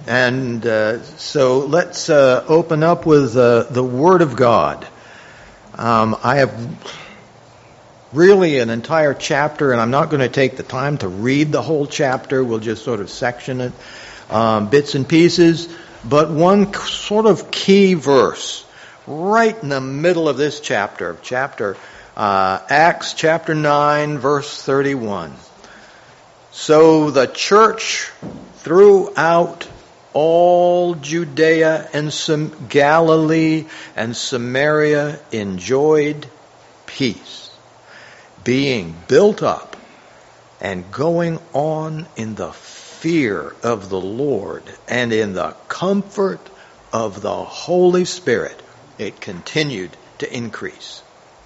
And so let's open up with the Word of God. I have really an entire chapter, and I'm not going to take the time to read the whole chapter. We'll just sort of section it, bits and pieces. But one sort of key verse right in the middle of this chapter, Acts chapter 9, verse 31. So the church throughout all Judea and Galilee and Samaria enjoyed peace, being built up and going on in the fear of the Lord and in the comfort of the Holy Spirit. It continued to increase.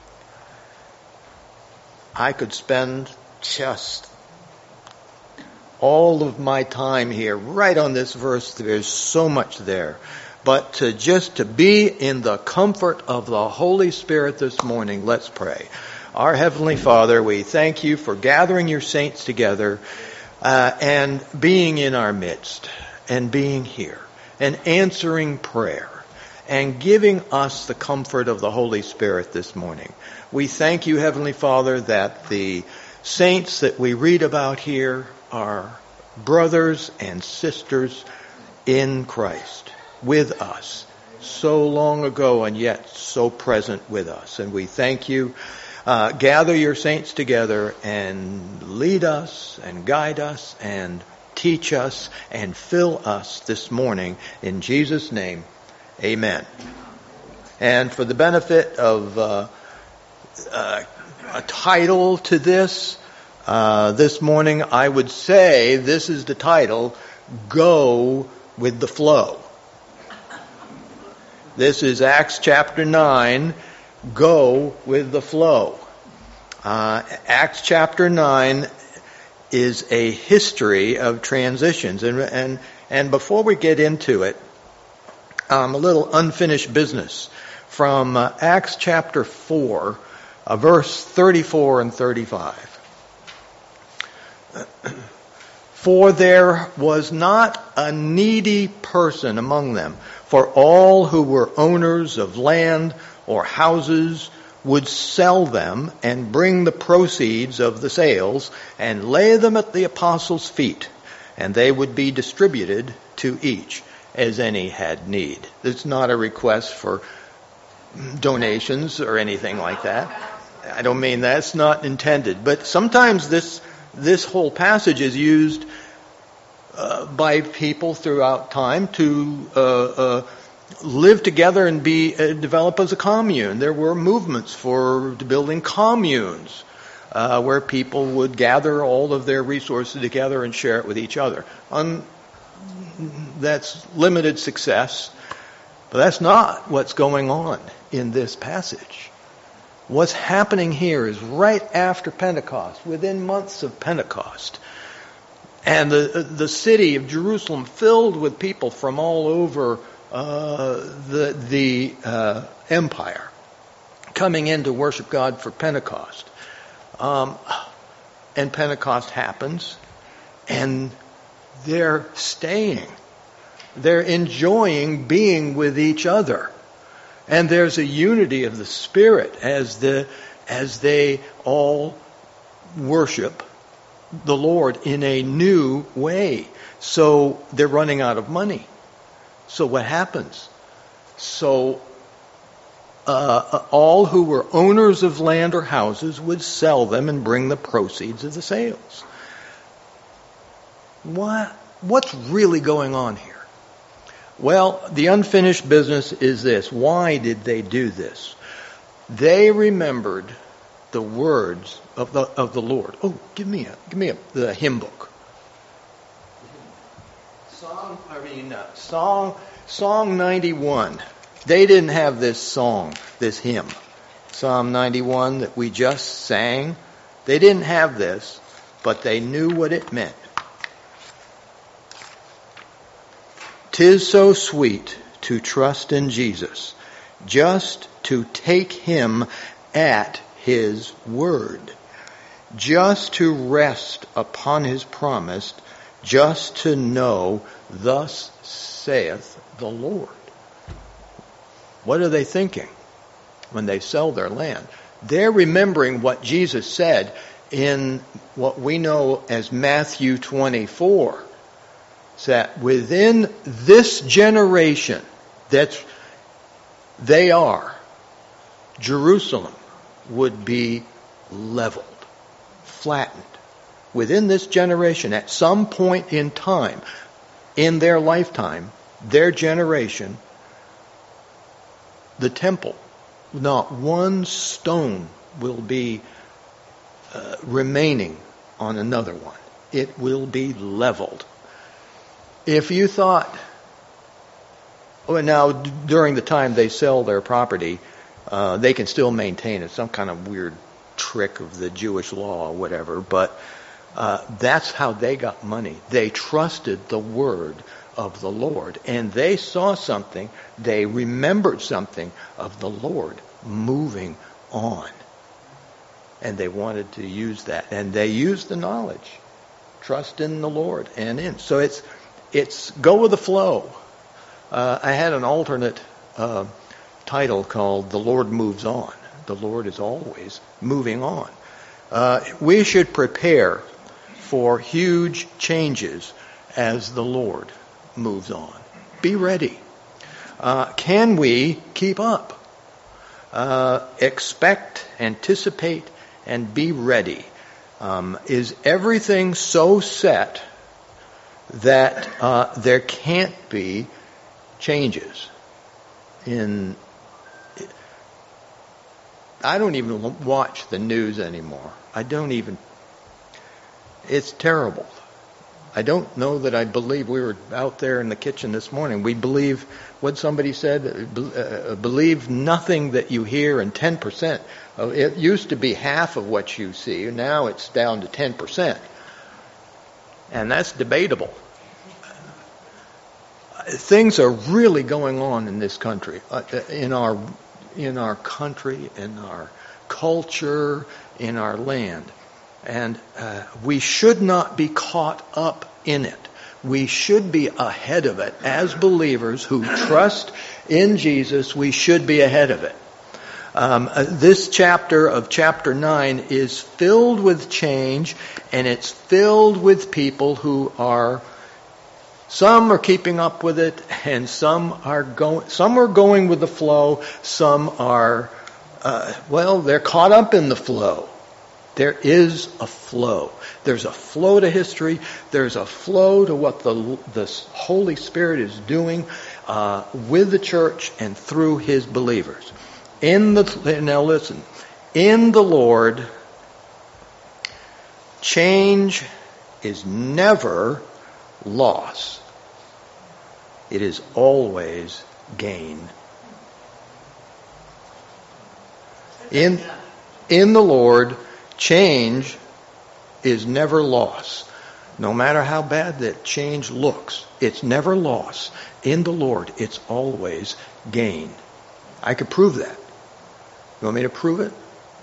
I could spend just all of my time here right on this verse. There's so much there. But to be in the comfort of the Holy Spirit this morning, let's pray. Our Heavenly Father, we thank you for gathering your saints together and being in our midst and being here and answering prayer and giving us the comfort of the Holy Spirit this morning. We thank you, Heavenly Father, that the saints that we read about here are brothers and sisters in Christ with us so long ago and yet so present with us. And we thank you. Gather your saints together and lead us and guide us and teach us and fill us this morning. In Jesus' name, amen. And for the benefit of a title to this morning, I would say this is the title, Go with the Flow. This is Acts chapter 9, Go with the Flow. Acts chapter 9 is a history of transitions. And before we get into it, a little unfinished business from Acts chapter 4, verse 34 and 35. For there was not a needy person among them, for all who were owners of land or houses would sell them and bring the proceeds of the sales and lay them at the apostles' feet, and they would be distributed to each as any had need. It's not a request for donations or anything like that. I don't mean that's not intended, but sometimes this whole passage is used by people throughout time to live together and develop as a commune. There were movements for building communes where people would gather all of their resources together and share it with each other. That's limited success, but that's not what's going on in this passage. What's happening here is right after Pentecost, within months of Pentecost, and the city of Jerusalem filled with people from all over the empire coming in to worship God for Pentecost. And Pentecost happens, and they're staying. They're enjoying being with each other. And there's a unity of the Spirit as they all worship the Lord in a new way. So they're running out of money. So what happens? So all who were owners of land or houses would sell them and bring the proceeds of the sales. What's really going on here? Well, the unfinished business is this. Why did they do this? They remembered the words of the Lord. Oh, give me the hymn book. Song 91. They didn't have this song, this hymn. Psalm 91 that we just sang. They didn't have this, but they knew what it meant. 'Tis so sweet to trust in Jesus, just to take him at his word, just to rest upon his promise, just to know, thus saith the Lord. What are they thinking when they sell their land? They're remembering what Jesus said in what we know as Matthew 24. That within this generation Jerusalem would be leveled, flattened. Within this generation, at some point in time, in their lifetime, their generation, the temple, not one stone will be remaining on another one. It will be leveled. If you thought, now during the time they sell their property, they can still maintain it, some kind of weird trick of the Jewish law or whatever, but that's how they got money. They trusted the word of the Lord, and they saw something, they remembered something of the Lord moving on. And they wanted to use that, and they used the knowledge. Trust in the Lord and in. So it's go with the flow. I had an alternate title called The Lord Moves On. The Lord is always moving on. We should prepare for huge changes as the Lord moves on. Be ready. Can we keep up? Expect, anticipate, and be ready. Is everything so set that there can't be changes? I don't even watch the news anymore. It's terrible. I don't know that I believe. We were out there in the kitchen this morning. We believe what somebody said, believe nothing that you hear, and 10%. It used to be half of what you see. Now it's down to 10%. And that's debatable. Things are really going on in this country, in our country, in our culture, in our land. And we should not be caught up in it. We should be ahead of it. As believers who trust in Jesus, we should be ahead of it. This chapter of chapter 9 is filled with change, and it's filled with people who some are keeping up with it, and some are going with the flow, some are, they're caught up in the flow. There is a flow. There's a flow to history. There's a flow to what the Holy Spirit is doing with the church and through His believers. Now listen, in the Lord, change is never loss. It is always gain. In the Lord, change is never loss. No matter how bad that change looks, it's never loss. In the Lord, it's always gain. I could prove that. You want me to prove it?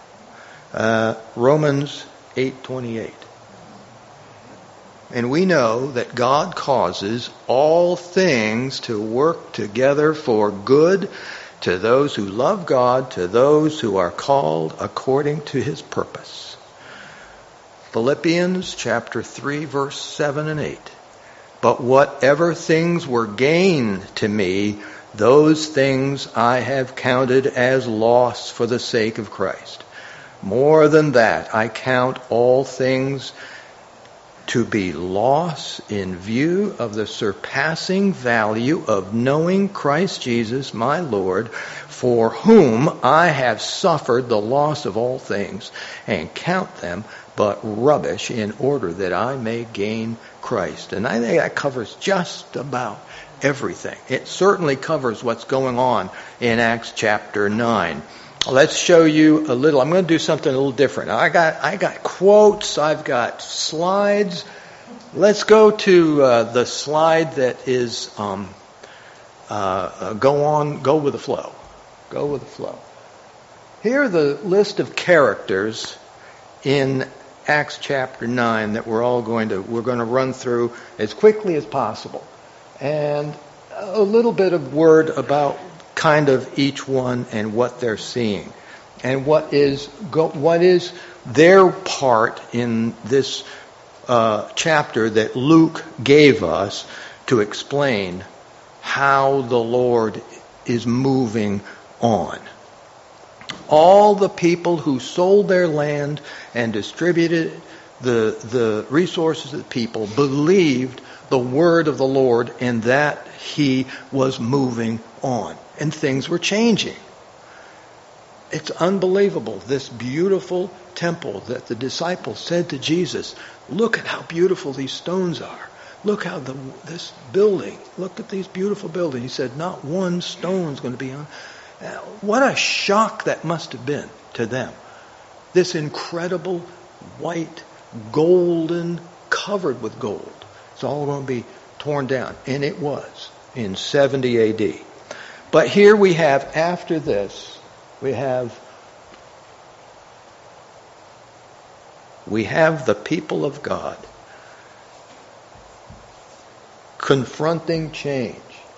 Romans 8:28. And we know that God causes all things to work together for good to those who love God, to those who are called according to His purpose. Philippians chapter 3, verse 7 and 8. But whatever things were gain to me, those things I have counted as loss for the sake of Christ. More than that, I count all things to be loss in view of the surpassing value of knowing Christ Jesus my Lord, for whom I have suffered the loss of all things, and count them but rubbish in order that I may gain Christ. And I think that covers just about everything. It certainly covers what's going on in Acts chapter 9. Let's show you a little. I'm going to do something a little different. I got quotes. I've got slides. Let's go to the slide that is go with the flow. Go with the flow. Here are the list of characters in Acts chapter 9 that we're going to run through as quickly as possible. And a little bit of word about kind of each one and what they're seeing. And what is their part in this chapter that Luke gave us to explain how the Lord is moving on. All the people who sold their land and distributed the resources of the people believed the word of the Lord and that he was moving on. And things were changing. It's unbelievable, this beautiful temple that the disciples said to Jesus, look at how beautiful these stones are. Look how this building, look at these beautiful buildings. He said, not one stone's going to be on. What a shock that must have been to them. This incredible white, golden, covered with gold. It's all going to be torn down. And it was in 70 A.D. But here we have, after this, we have the people of God confronting change.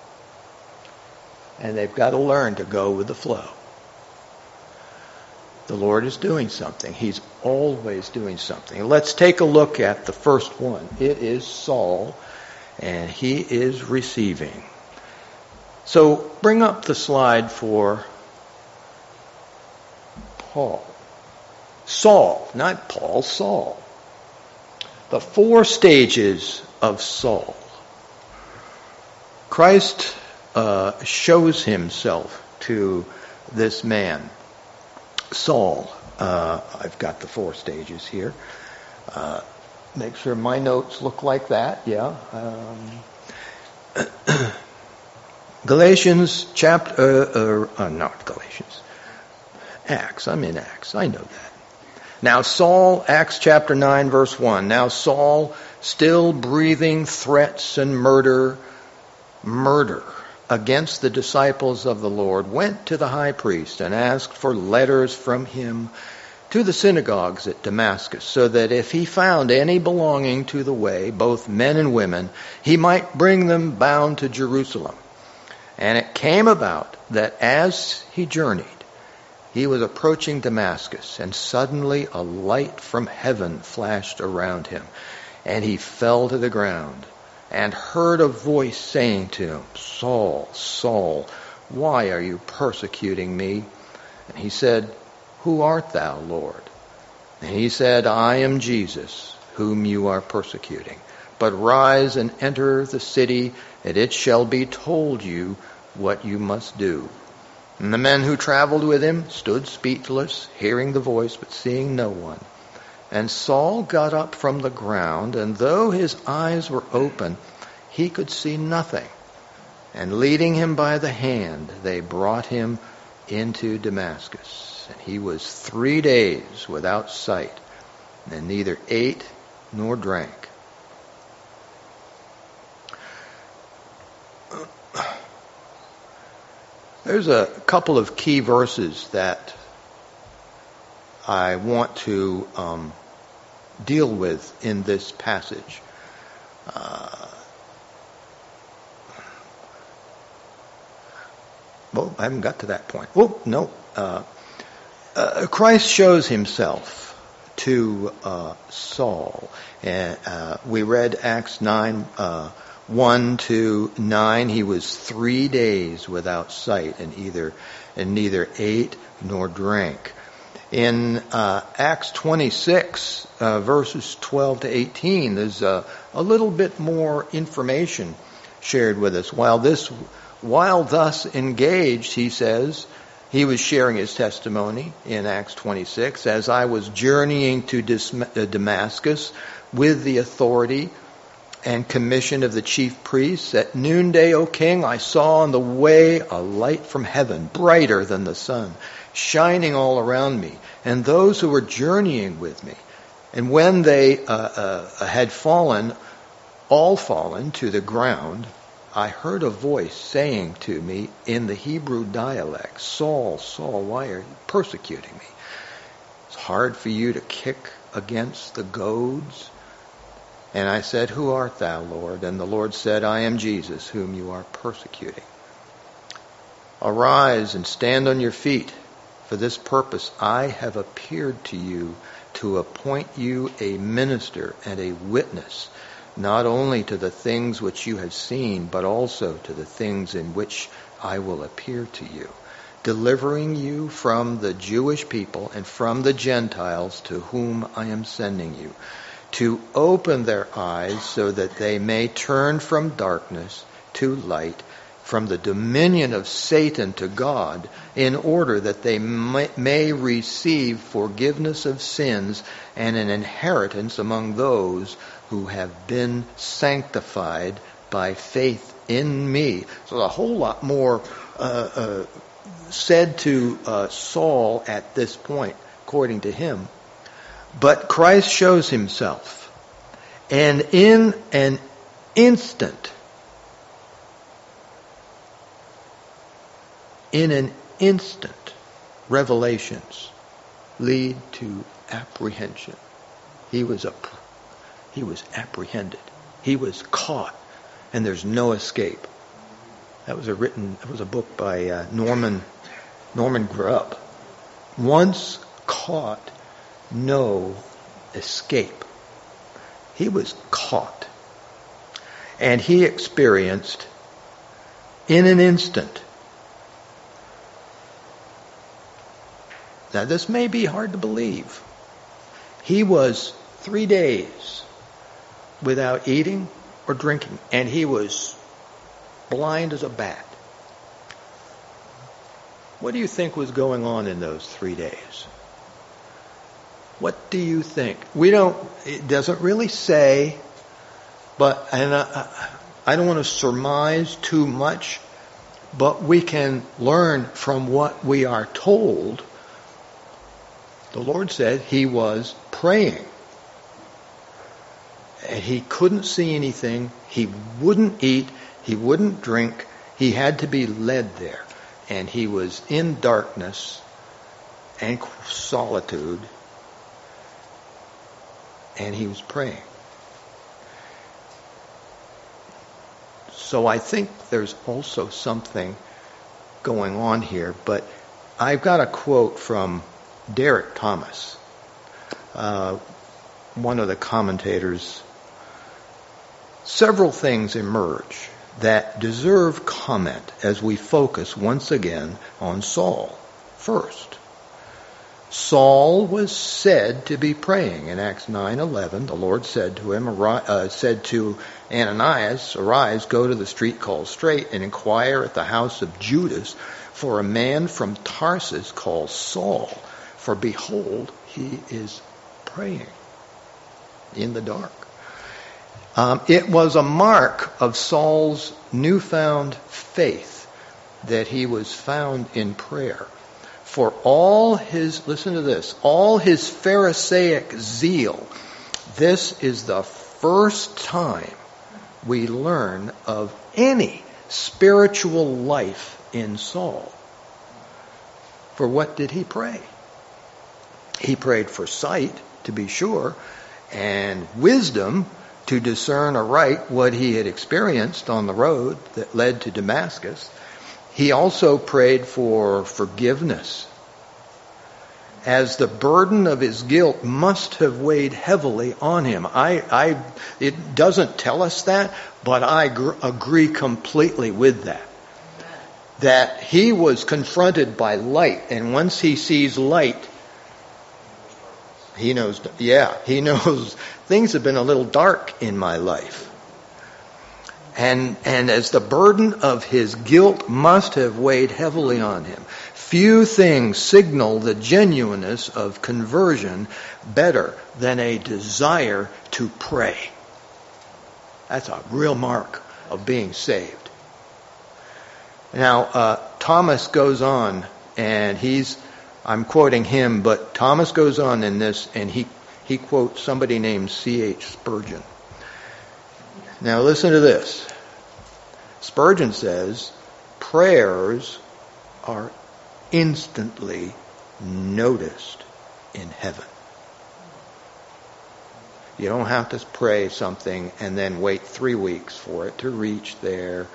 And they've got to learn to go with the flow. The Lord is doing something. He's always doing something. Let's take a look at the first one. It is Saul, and he is receiving. So bring up the slide for Paul. Saul, not Paul, Saul. The 4 stages of Saul. Christ shows himself to this man, Saul. I've got the 4 stages here. Make sure my notes look like that. Yeah. Galatians chapter, not Galatians. Acts. I'm in Acts. I know that. Now Saul, Acts chapter 9, verse 1. Now Saul, still breathing threats and murder against the disciples of the Lord, went to the high priest and asked for letters from him to the synagogues at Damascus, so that if he found any belonging to the way, both men and women, he might bring them bound to Jerusalem. And it came about that as he journeyed, he was approaching Damascus, and suddenly a light from heaven flashed around him, and he fell to the ground, and heard a voice saying to him, Saul, Saul, why are you persecuting me? And he said, Who art thou, Lord? And he said, I am Jesus, whom you are persecuting. But rise and enter the city, and it shall be told you what you must do. And the men who traveled with him stood speechless, hearing the voice, but seeing no one. And Saul got up from the ground, and though his eyes were open, he could see nothing. And leading him by the hand, they brought him into Damascus. And he was 3 days without sight, and neither ate nor drank. There's a couple of key verses that I want to deal with in this passage. I haven't got to that point. Christ shows himself to Saul. And we read Acts 9, 1 to 9. He was 3 days without sight and neither ate nor drank. In Acts 26, verses 12 to 18, there's a little bit more information shared with us. While thus engaged, he says, he was sharing his testimony in Acts 26, as I was journeying to Damascus with the authority and commission of the chief priests. At noonday, O king, I saw on the way a light from heaven, brighter than the sun, shining all around me, and those who were journeying with me. And when they had all fallen to the ground, I heard a voice saying to me in the Hebrew dialect, Saul, Saul, why are you persecuting me? It's hard for you to kick against the goads? And I said, Who art thou, Lord? And the Lord said, I am Jesus, whom you are persecuting. Arise and stand on your feet. For this purpose I have appeared to you, to appoint you a minister and a witness, not only to the things which you have seen, but also to the things in which I will appear to you, delivering you from the Jewish people and from the Gentiles to whom I am sending you, to open their eyes so that they may turn from darkness to light, from the dominion of Satan to God, in order that they may receive forgiveness of sins and an inheritance among those who have been sanctified by faith in me. So a whole lot more said to Saul at this point, according to him. But Christ shows himself, and in an instant, revelations lead to apprehension. He was apprehended. He was caught, and there's no escape. That was a book by Norman Grubb. Once caught, no escape. He was caught. And he experienced, in an instant. Now this may be hard to believe. He was 3 days without eating or drinking, and he was blind as a bat. What do you think was going on in those 3 days? What do you think? It doesn't really say, but I don't want to surmise too much, but we can learn from what we are told. The Lord said he was praying. And he couldn't see anything. He wouldn't eat. He wouldn't drink. He had to be led there. And he was in darkness and solitude. And he was praying. So I think there's also something going on here. But I've got a quote from Derek Thomas, one of the commentators. Several things emerge that deserve comment as we focus once again on Saul. First, Saul was said to be praying. In Acts 9:11, the Lord said to him, said to Ananias, "Arise, go to the street called Straight, and inquire at the house of Judas for a man from Tarsus called Saul. For behold, he is praying in the dark." It was a mark of Saul's newfound faith that he was found in prayer. For all his, listen to this, all his Pharisaic zeal, this is the first time we learn of any spiritual life in Saul. For what did he pray? He prayed for sight, to be sure, and wisdom to discern aright what he had experienced on the road that led to Damascus. He also prayed for forgiveness, as the burden of his guilt must have weighed heavily on him. It doesn't tell us that, but I agree completely with that. That he was confronted by light, and once he sees light, he knows things have been a little dark in my life. And as the burden of his guilt must have weighed heavily on him. Few things signal the genuineness of conversion better than a desire to pray. That's a real mark of being saved. Now, Thomas goes on, and I'm quoting him, but Thomas goes on in this, and he quotes somebody named C.H. Spurgeon. Now listen to this. Spurgeon says, prayers are instantly noticed in heaven. You don't have to pray something and then wait 3 weeks for it to reach there.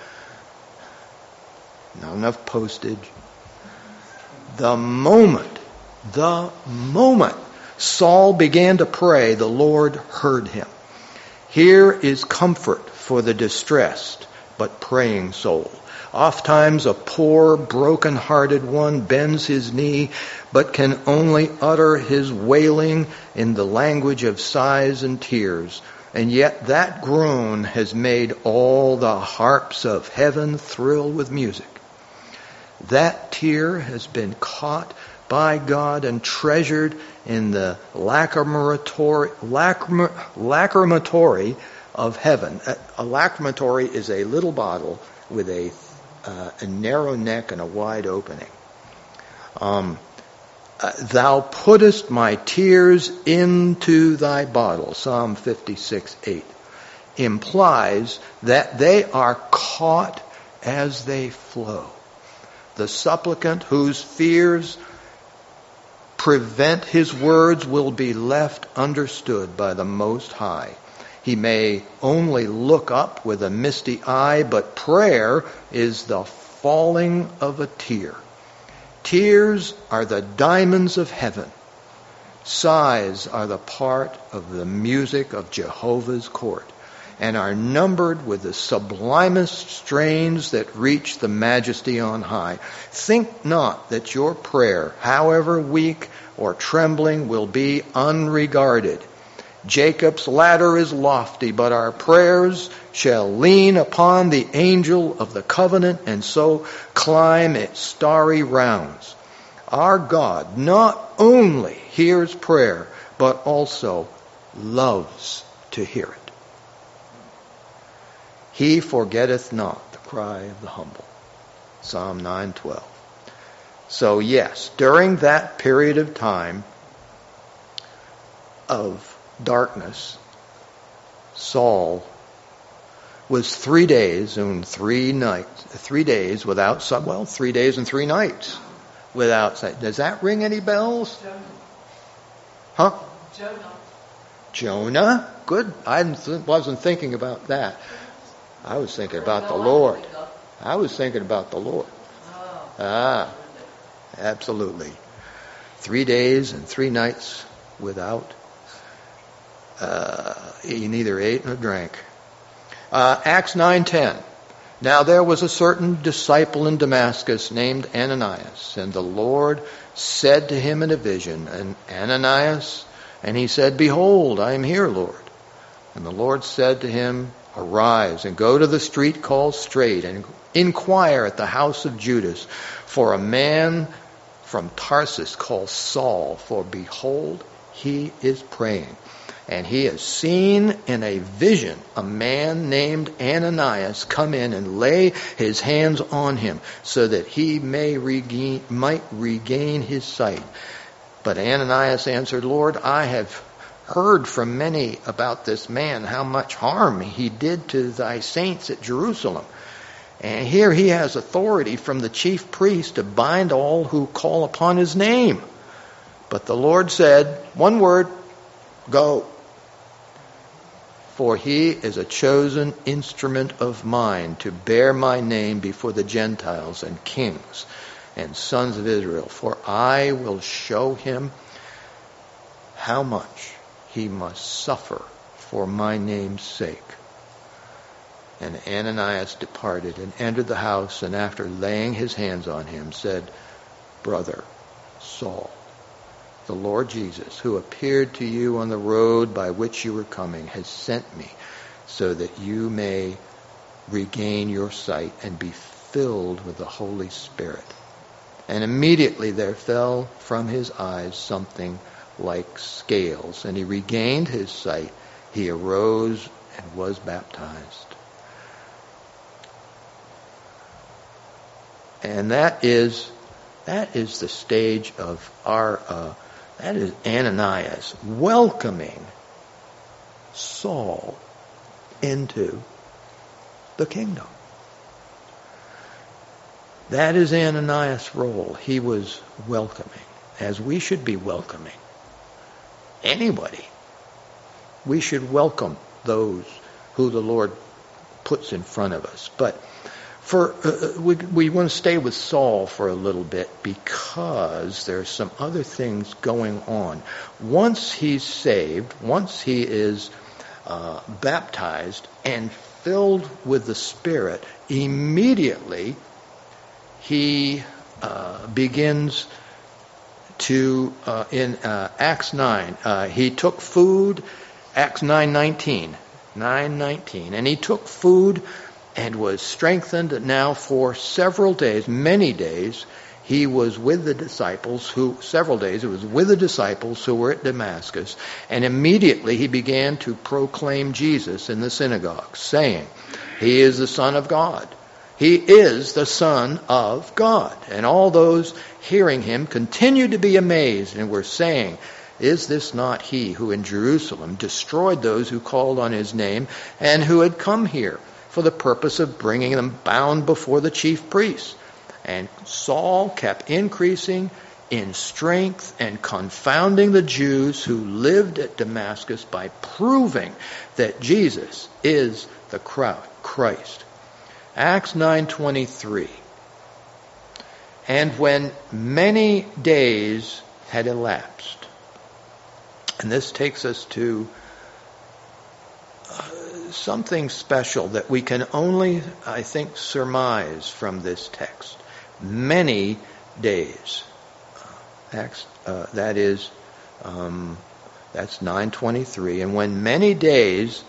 Not enough postage. The moment Saul began to pray, the Lord heard him. Here is comfort for the distressed but praying soul. Oftentimes a poor, broken-hearted one bends his knee, but can only utter his wailing in the language of sighs and tears. And yet that groan has made all the harps of heaven thrill with music. That tear has been caught by God and treasured in the lacrimatory of heaven. A lacrimatory is a little bottle with a narrow neck and a wide opening. Thou puttest my tears into thy bottle, Psalm 56:8, implies that they are caught as they flow. The supplicant whose fears prevent his words will be left understood by the Most High. He may only look up with a misty eye, but prayer is the falling of a tear. Tears are the diamonds of heaven. Sighs are the part of the music of Jehovah's court, and are numbered with the sublimest strains that reach the majesty on high. Think not that your prayer, however weak or trembling, will be unregarded. Jacob's ladder is lofty, but our prayers shall lean upon the angel of the covenant, and so climb its starry rounds. Our God not only hears prayer, but also loves to hear it. He forgetteth not the cry of the humble. Psalm 9:12. So yes, during that period of time of darkness, Saul was 3 days and 3 nights, 3 days without sun. Well, 3 days and 3 nights without sight. Does that ring any bells? Huh? Jonah? Good. I wasn't thinking about that. I was thinking about the Lord. Absolutely. 3 days and 3 nights without. He neither ate nor drank. Acts 9:10. Now there was a certain disciple in Damascus named Ananias, and the Lord said to him in a vision, Ananias, and he said, Behold, I am here, Lord. And the Lord said to him, Arise and go to the street called Straight, and inquire at the house of Judas for a man from Tarsus called Saul, for behold, he is praying. And he has seen in a vision a man named Ananias come in and lay his hands on him, so that he might regain his sight. But Ananias answered, Lord, I have heard from many about this man, how much harm he did to thy saints at Jerusalem. And here he has authority from the chief priest to bind all who call upon his name. But the Lord said, one word, go. For he is a chosen instrument of mine to bear my name before the Gentiles and kings and sons of Israel. For I will show him how much he must suffer for my name's sake. And Ananias departed and entered the house, and after laying his hands on him, said, Brother Saul, the Lord Jesus, who appeared to you on the road by which you were coming, has sent me so that you may regain your sight and be filled with the Holy Spirit. And immediately there fell from his eyes something like scales, and he regained his sight. He arose and was baptized. And that is the stage of that is Ananias welcoming Saul into the kingdom. That is Ananias' role. He was welcoming, as we should be welcoming anybody We should welcome those who the Lord puts in front of us. But we want to stay with Saul for a little bit because there's some other things going on. Once he's saved, once he is baptized and filled with the Spirit, immediately he begins to, in Acts 9, he took food, Acts 9:19, and he took food and was strengthened. Now for several days, many days, he was with the disciples who were at Damascus, and immediately he began to proclaim Jesus in the synagogue, saying, "He is the Son of God. He is the Son of God." And all those hearing him continued to be amazed and were saying, "Is this not he who in Jerusalem destroyed those who called on his name and who had come here for the purpose of bringing them bound before the chief priests?" And Saul kept increasing in strength and confounding the Jews who lived at Damascus by proving that Jesus is the Christ. Acts 9:23. And when many days had elapsed, and this takes us to something special that we can only, I think, surmise from this text. Many days. Acts, that's 9:23. And when many days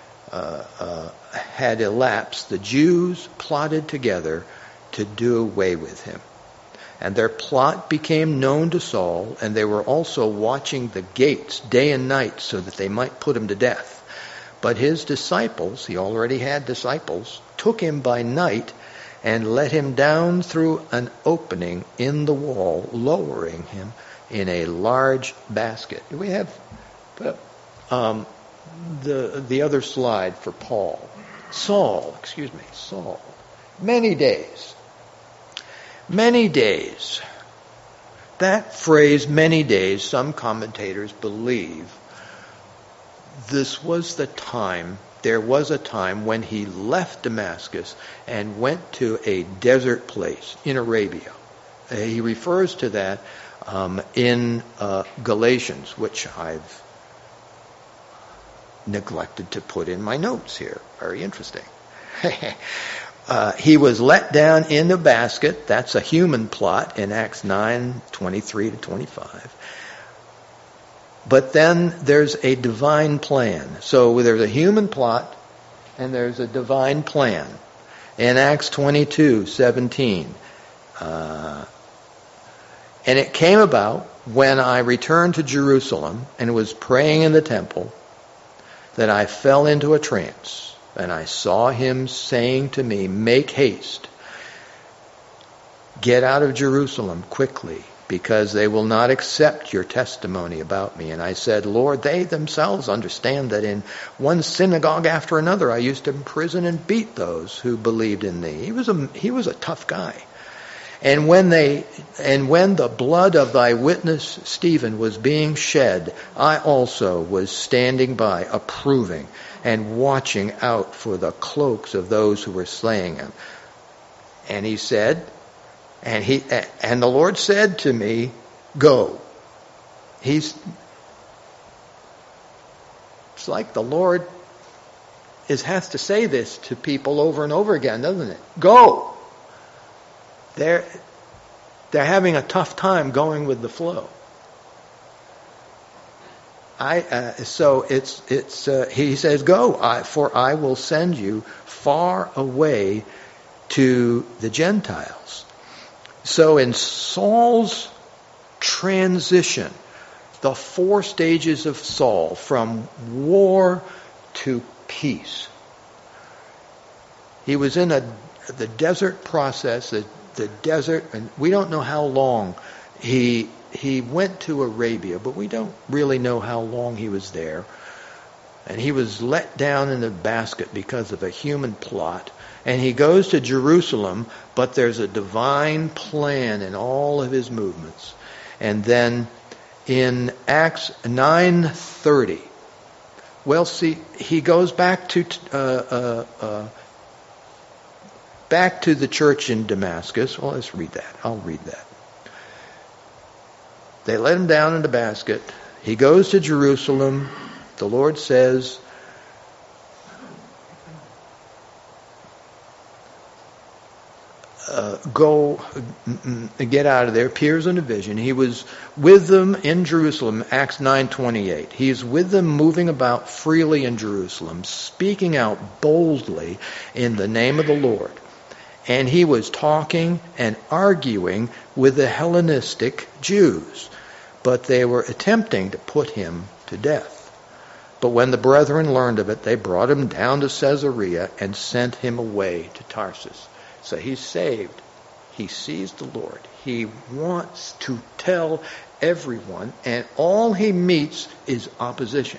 had elapsed, the Jews plotted together to do away with him. And their plot became known to Saul, and they were also watching the gates day and night so that they might put him to death. But his disciples, he already had disciples, took him by night and let him down through an opening in the wall, lowering him in a large basket. Do we have the other slide for Saul. Many days. Many days. That phrase, many days, some commentators believe this was the time, there was a time when he left Damascus and went to a desert place in Arabia. He refers to that in Galatians, which I've neglected to put in my notes here. Very interesting. He was let down in the basket. That's a human plot in Acts 9:23-25. But then there's a divine plan. So there's a human plot and there's a divine plan. In Acts 22:17, and it came about when I returned to Jerusalem and was praying in the temple that I fell into a trance. And I saw him saying to me, "Make haste. Get out of Jerusalem quickly, because they will not accept your testimony about me." And I said, "Lord, they themselves understand that in one synagogue after another I used to imprison and beat those who believed in thee." He was a tough guy. And when the blood of thy witness Stephen was being shed, I also was standing by, approving and watching out for the cloaks of those who were slaying him. And he said, and the Lord said to me, "Go." It's like the Lord has to say this to people over and over again, doesn't it? Go. They're having a tough time going with the flow. He says, "Go, for I will send you far away to the Gentiles." So in Saul's transition, the 4 stages of Saul, from war to peace, he was in the desert process, the desert, and we don't know how long he went to Arabia, but we don't really know how long he was there. And he was let down in a basket because of a human plot. And he goes to Jerusalem, but there's a divine plan in all of his movements. And then in Acts 9:30, Well, see, he goes back to the church in Damascus. Well, let's read that. I'll read that. They let him down in the basket. He goes to Jerusalem. The Lord says, go, get out of there. Appears in a vision. He was with them in Jerusalem, Acts 9:28. He is with them, moving about freely in Jerusalem, speaking out boldly in the name of the Lord. And he was talking and arguing with the Hellenistic Jews, but they were attempting to put him to death. But when the brethren learned of it, they brought him down to Caesarea and sent him away to Tarsus. So he's saved. He sees the Lord. He wants to tell everyone, and all he meets is opposition.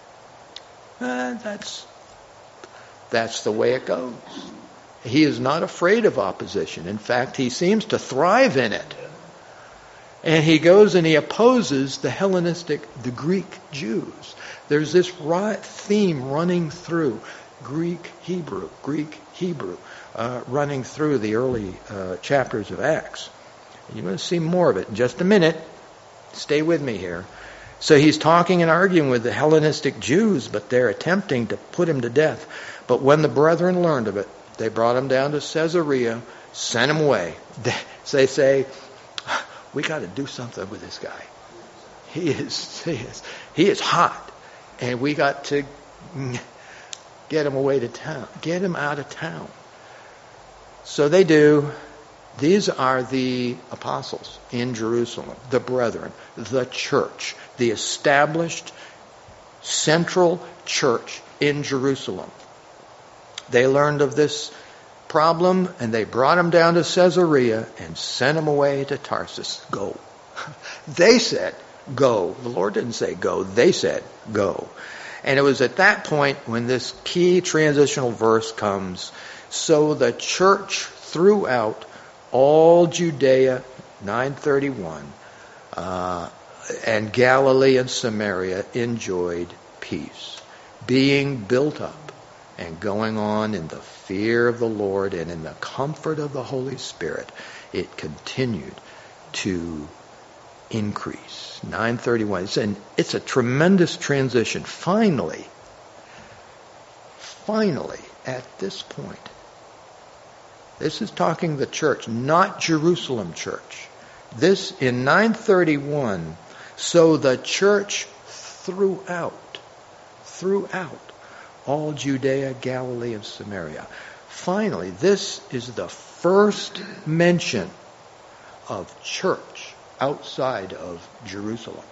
That's the way it goes. He is not afraid of opposition. In fact, he seems to thrive in it. And he goes and he opposes the Greek Jews. There's this theme running through Greek, Hebrew, running through the early chapters of Acts. You're going to see more of it in just a minute. Stay with me here. So he's talking and arguing with the Hellenistic Jews, but they're attempting to put him to death. But when the brethren learned of it, they brought him down to Caesarea, sent him away. They say, we got to do something with this guy. He is hot, and we got to get him away to town, get him out of town. So they do. These are the apostles in Jerusalem, the brethren, the church, the established central church in Jerusalem. They learned of this problem, and they brought him down to Caesarea and sent him away to Tarsus. Go. They said, go. The Lord didn't say go. They said, go. And it was at that point when this key transitional verse comes. So the church throughout all Judea, 9:31, and Galilee and Samaria enjoyed peace, being built up and going on in the fear of the Lord and in the comfort of the Holy Spirit. It continued to increase. 9:31. It's a tremendous transition. Finally, at this point, this is talking the church, not Jerusalem church. This in 9:31. So the church throughout all Judea, Galilee, and Samaria. Finally, this is the first mention of church outside of Jerusalem.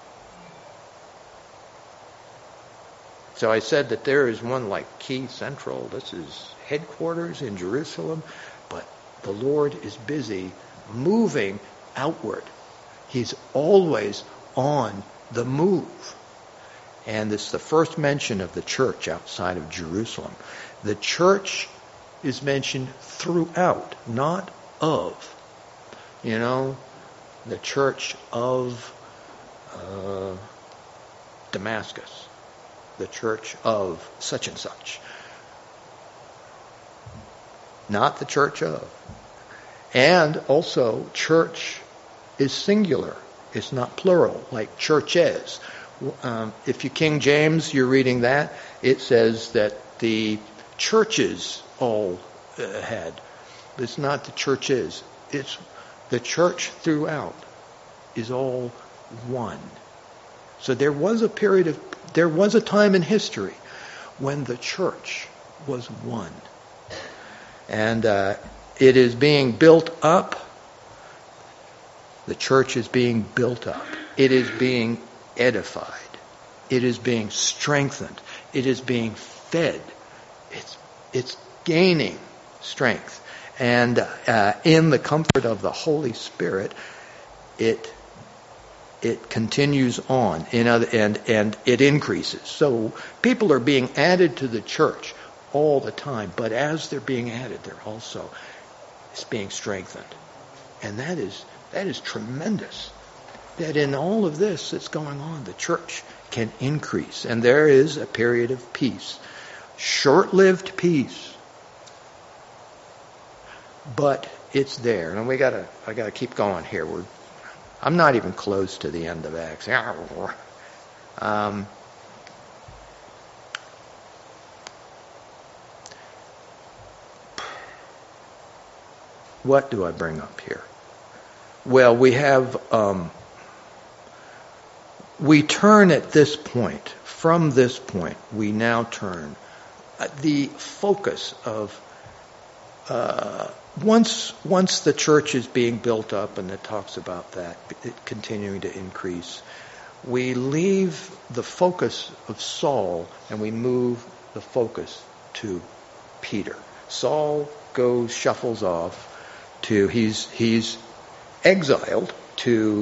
So I said that there is one like key central. This is headquarters in Jerusalem, but the Lord is busy moving outward. He's always on the move. And this is the first mention of the church outside of Jerusalem. The church is mentioned throughout, not of. The church of Damascus, the church of such and such. Not the church of. And also, church is singular. It's not plural, like churches. If you King James, you're reading that, it says that the churches all had. It's not the churches. It's the church throughout is all one. So there was a time in history when the church was one. And it is being built up. The church is being built up. It is being edified. It is being strengthened. It is being fed. It's gaining strength. And in the comfort of the Holy Spirit, it continues on, and it increases. So people are being added to the church all the time, but as they're being added, it's being strengthened. And that is tremendous. That in all of this that's going on, the church can increase. And there is a period of peace. Short-lived peace. But it's there. And I gotta keep going here. I'm not even close to the end of Acts. What do I bring up here? Well, we turn at this point. From this point, we now turn. The focus of once the church is being built up, and it talks about that, it continuing to increase, we leave the focus of Saul and we move the focus to Peter. Saul shuffles off to, he's exiled to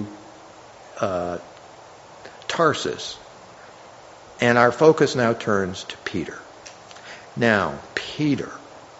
Tarsus, and our focus now turns to Peter. Now, Peter,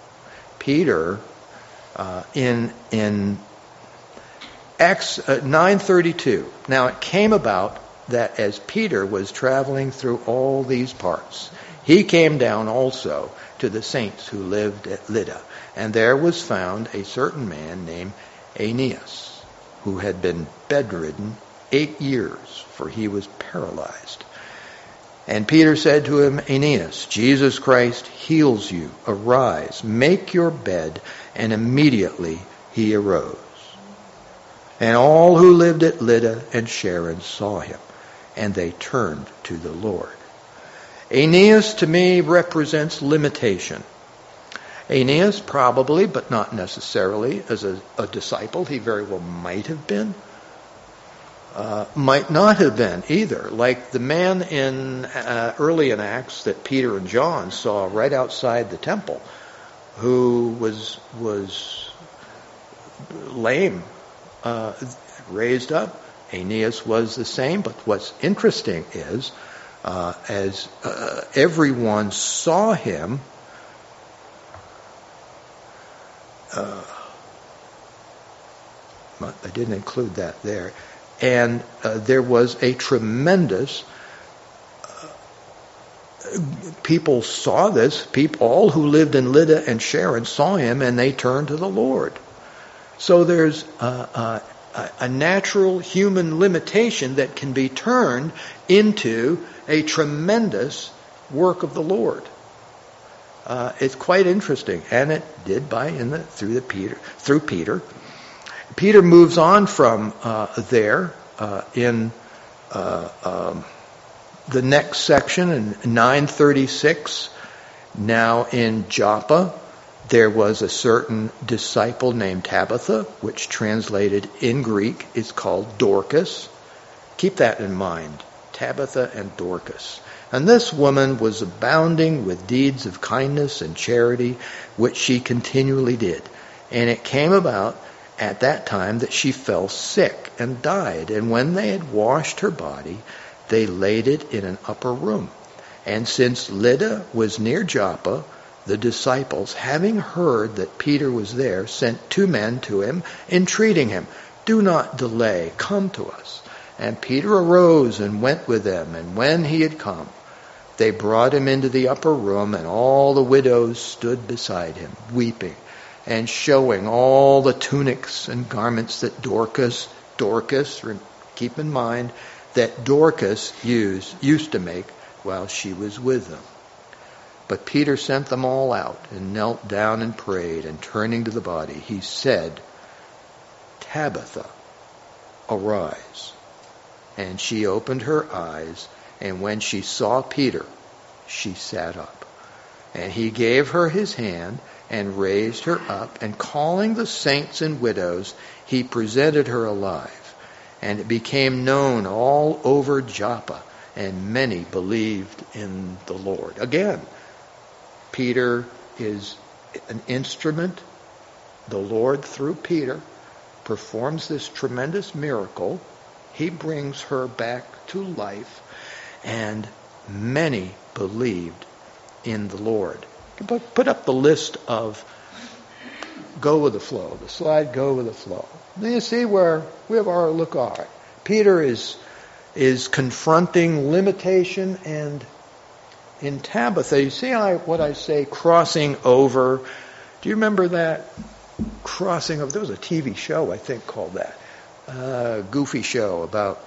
in Acts 9:32. Now it came about that as Peter was traveling through all these parts, he came down also to the saints who lived at Lydda, and there was found a certain man named Aeneas, who had been bedridden 8 years, for he was paralyzed. And Peter said to him, Aeneas, Jesus Christ heals you. Arise, make your bed. And immediately he arose. And all who lived at Lydda and Sharon saw him, and they turned to the Lord. Aeneas to me represents limitation. Aeneas probably, but not necessarily, as a disciple. He very well might have been. Might not have been either. Like the man early in Acts that Peter and John saw right outside the temple, who was lame, raised up. Aeneas was the same. But what's interesting is, as everyone saw him, I didn't include that there. And there was a tremendous, people saw this, all who lived in Lydda and Sharon saw him, and they turned to the Lord. So there's a natural human limitation that can be turned into a tremendous work of the Lord. It's quite interesting, and it did through Peter. Peter moves on from there in the next section in 9:36. Now in Joppa there was a certain disciple named Tabitha, which translated in Greek is called Dorcas. Keep that in mind, Tabitha and Dorcas. And this woman was abounding with deeds of kindness and charity, which she continually did. And it came about at that time that she fell sick and died. And when they had washed her body, they laid it in an upper room. And since Lydda was near Joppa, the disciples, having heard that Peter was there, sent 2 men to him, entreating him, "Do not delay, come to us." And Peter arose and went with them. And when he had come, they brought him into the upper room, and all the widows stood beside him, weeping, and showing all the tunics and garments that Dorcas, keep in mind that Dorcas used to make while she was with them. But Peter sent them all out and knelt down and prayed, and turning to the body, he said, "Tabitha, arise." And she opened her eyes, and when she saw Peter, she sat up. And he gave her his hand and raised her up, and calling the saints and widows, he presented her alive. And it became known all over Joppa, and many believed in the Lord. Again, Peter is an instrument. The Lord, through Peter, performs this tremendous miracle. He brings her back to life, and many believed in the Lord. Put up the list of go with the flow. The slide, go with the flow. Now you see where we have our look. All right. Peter is is confronting limitation. And in Tabitha, you see what I say, crossing over. Do you remember that? Crossing over. There was a TV show, I think, called that. Goofy show about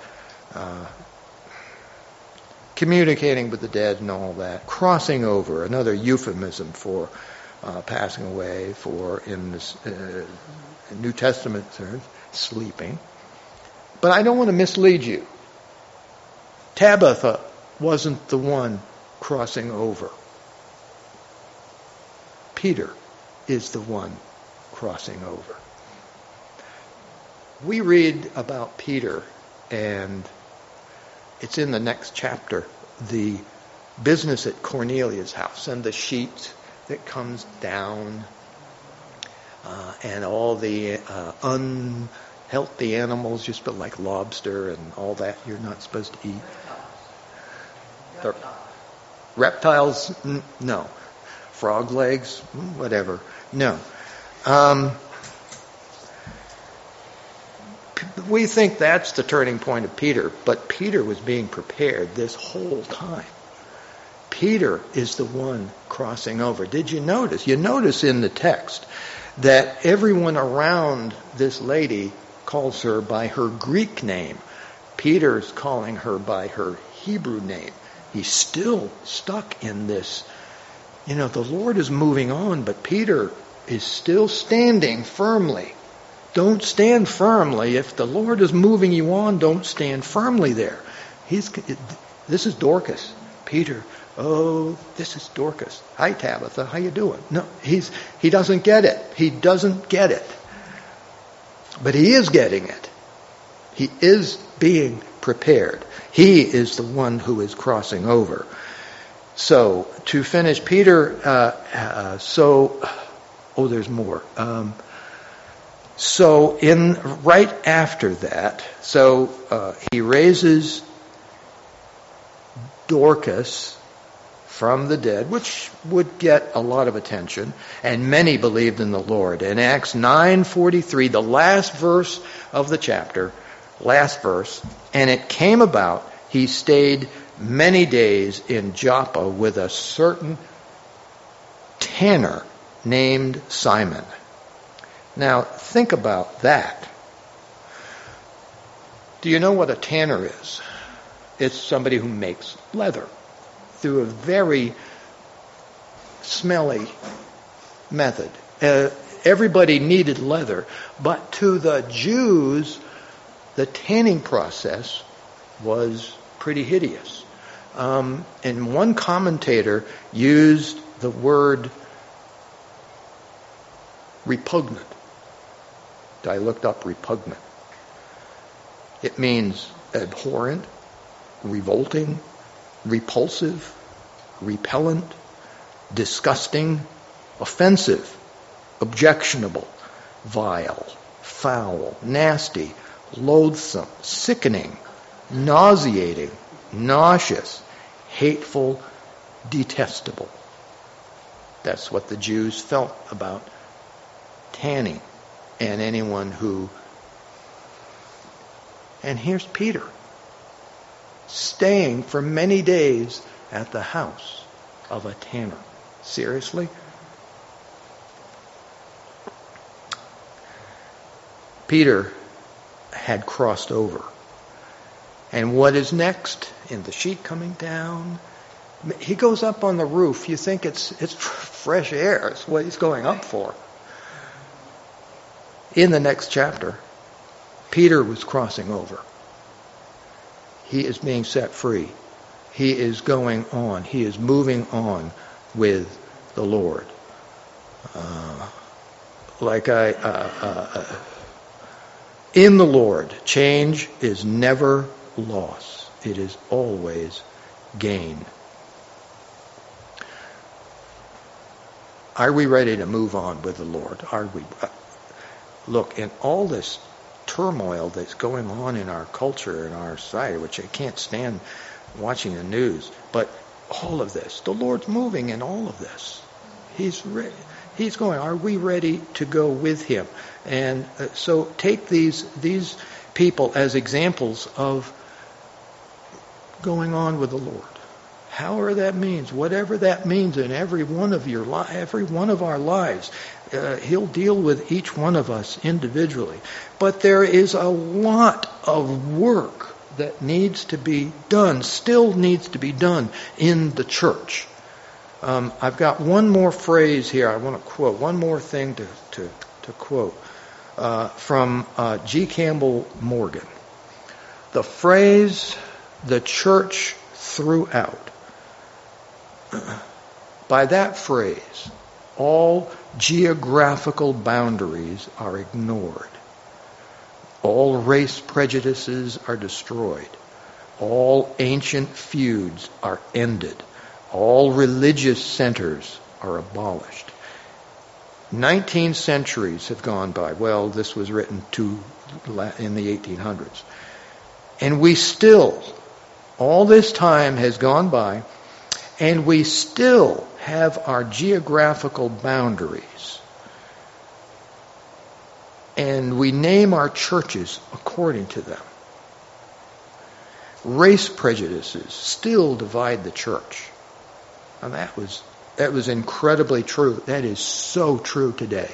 communicating with the dead and all that. Crossing over, another euphemism for passing away, for, in this New Testament terms, sleeping. But I don't want to mislead you. Tabitha wasn't the one crossing over. Peter is the one crossing over. We read about Peter, and it's in the next chapter, the business at Cornelius' house and the sheet that comes down and all the unhealthy animals, just like lobster and all that you're not supposed to eat. Reptiles? No. Frog legs? Whatever. No. We think that's the turning point of Peter, but Peter was being prepared this whole time. Peter is the one crossing over. Did you notice? You notice in the text that everyone around this lady calls her by her Greek name. Peter's calling her by her Hebrew name. He's still stuck in this. You know, the Lord is moving on, but Peter is still standing firmly. Don't stand firmly. If the Lord is moving you on, don't stand firmly there. This is Dorcas. Peter, oh, this is Dorcas. Hi, Tabitha. How you doing? No, he doesn't get it. He doesn't get it. But he is getting it. He is being prepared. He is the one who is crossing over. So, to finish, Peter, there's more. So, right after that, he raises Dorcas from the dead, which would get a lot of attention, and many believed in the Lord. In Acts 9:43, the last verse of the chapter, and it came about, he stayed many days in Joppa with a certain tanner named Simon. Now, think about that. Do you know what a tanner is? It's somebody who makes leather through a very smelly method. Everybody needed leather, but to the Jews, the tanning process was pretty hideous. And one commentator used the word repugnant. I looked up repugnant. It means abhorrent, revolting, repulsive, repellent, disgusting, offensive, objectionable, vile, foul, nasty, loathsome, sickening, nauseating, nauseous, hateful, detestable. That's what the Jews felt about tanning and anyone who... And here's Peter, staying for many days at the house of a tanner. Seriously? Peter had crossed over. And what is next? In the sheet coming down, he goes up on the roof. You think it's fresh air. It's what he's going up for. In the next chapter, Peter was crossing over. He is being set free. He is going on. He is moving on with the Lord. In the Lord, change is never loss. It is always gain. Are we ready to move on with the Lord? Are we? Look, in all this turmoil that's going on in our culture and our society, which I can't stand watching the news, but all of this, the Lord's moving in all of this. He's going. Are we ready to go with Him? And so take these people as examples of going on with the Lord. However that means, whatever that means in every one of every one of our lives, He'll deal with each one of us individually. But there is a lot of work that needs to be done, still needs to be done in the church. I've got one more phrase here I want to quote, one more thing to quote from G. Campbell Morgan. The phrase, the church throughout. By that phrase, all geographical boundaries are ignored. All race prejudices are destroyed. All ancient feuds are ended. All religious centers are abolished. 19 centuries have gone by. Well, this was written in the 1800s. And we still, all this time has gone by, and we still have our geographical boundaries. And we name our churches according to them. Race prejudices still divide the church. And that was incredibly true. That is so true today.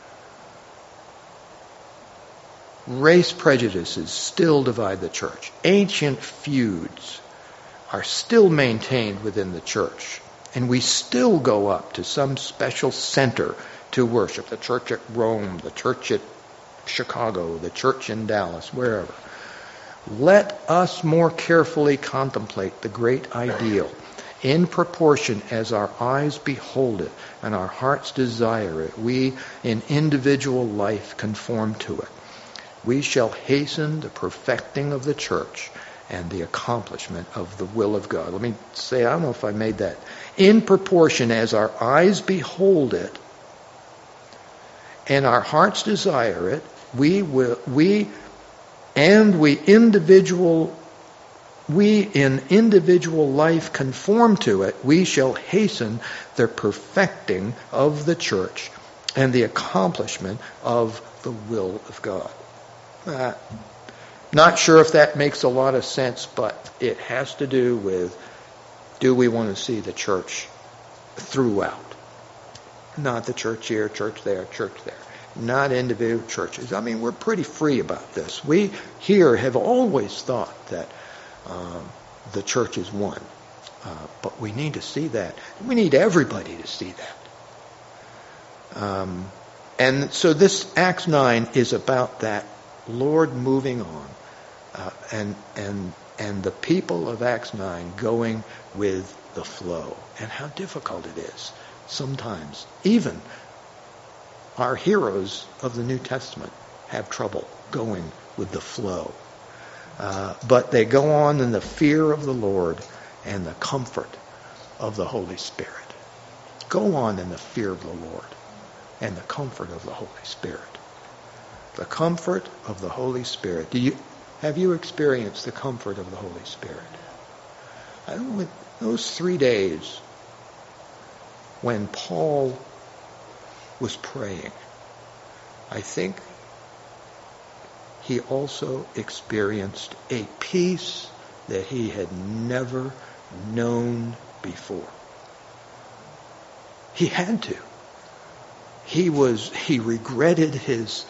Race prejudices still divide the church. Ancient feuds are still maintained within the church. And we still go up to some special center to worship. The church at Rome, the church at Chicago, the church in Dallas, wherever. Let us more carefully contemplate the great ideal in proportion as our eyes behold it and our hearts desire it. We in individual life conform to it. We shall hasten the perfecting of the church and the accomplishment of the will of God. Let me say, I don't know if I made that. In proportion as our eyes behold it and our hearts desire it, we in individual life conform to it, we shall hasten the perfecting of the church and the accomplishment of the will of God. Not sure if that makes a lot of sense, but it has to do with, do we want to see the church throughout? Not the church here, church there, church there. Not individual churches. I mean, we're pretty free about this. We here have always thought that the church is one. But we need to see that. We need everybody to see that. And so this Acts 9 is about that Lord moving on. And the people of Acts 9 going with the flow. And how difficult it is sometimes. Even our heroes of the New Testament have trouble going with the flow. But they go on in the fear of the Lord and the comfort of the Holy Spirit. Go on in the fear of the Lord and the comfort of the Holy Spirit. The comfort of the Holy Spirit. Have you experienced the comfort of the Holy Spirit? I don't know, those 3 days when Paul was praying, I think he also experienced a peace that he had never known before. He had to. He regretted his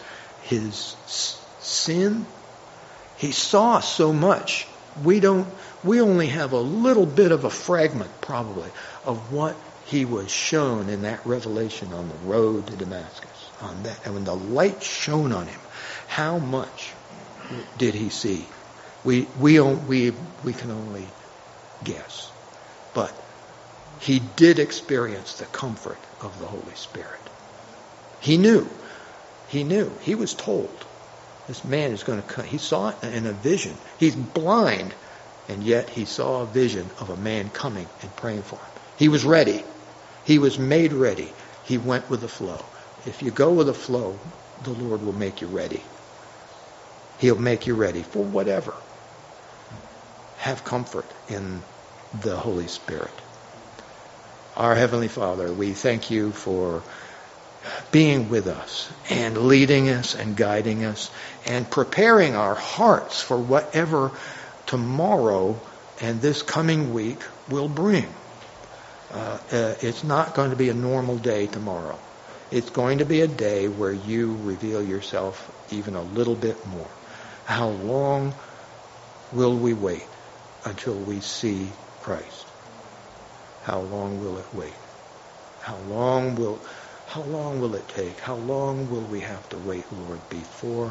sin. He saw so much. We only have a little bit of a fragment, probably, of what he was shown in that revelation on the road to Damascus. And when the light shone on him, how much did he see? We can only guess. But he did experience the comfort of the Holy Spirit. He knew. He was told. This man is going to come. He saw it in a vision. He's blind, and yet he saw a vision of a man coming and praying for him. He was ready. He was made ready. He went with the flow. If you go with the flow, the Lord will make you ready. He'll make you ready for whatever. Have comfort in the Holy Spirit. Our Heavenly Father, we thank you for being with us and leading us and guiding us and preparing our hearts for whatever tomorrow and this coming week will bring. It's not going to be a normal day tomorrow. It's going to be a day where you reveal yourself even a little bit more. How long will we wait until we see Christ? How long will it wait? How long will it take? How long will we have to wait, Lord, before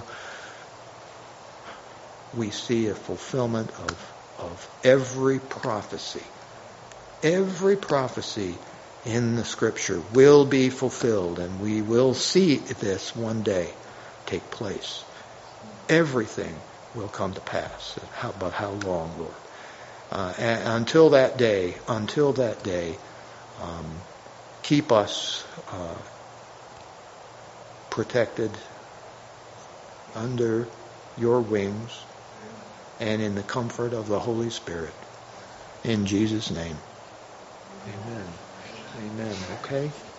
we see a fulfillment of every prophecy? Every prophecy in the Scripture will be fulfilled, and we will see this one day take place. Everything will come to pass. But how long, Lord? And until that day, keep us protected under your wings and in the comfort of the Holy Spirit. In Jesus' name. Amen. Amen. Okay.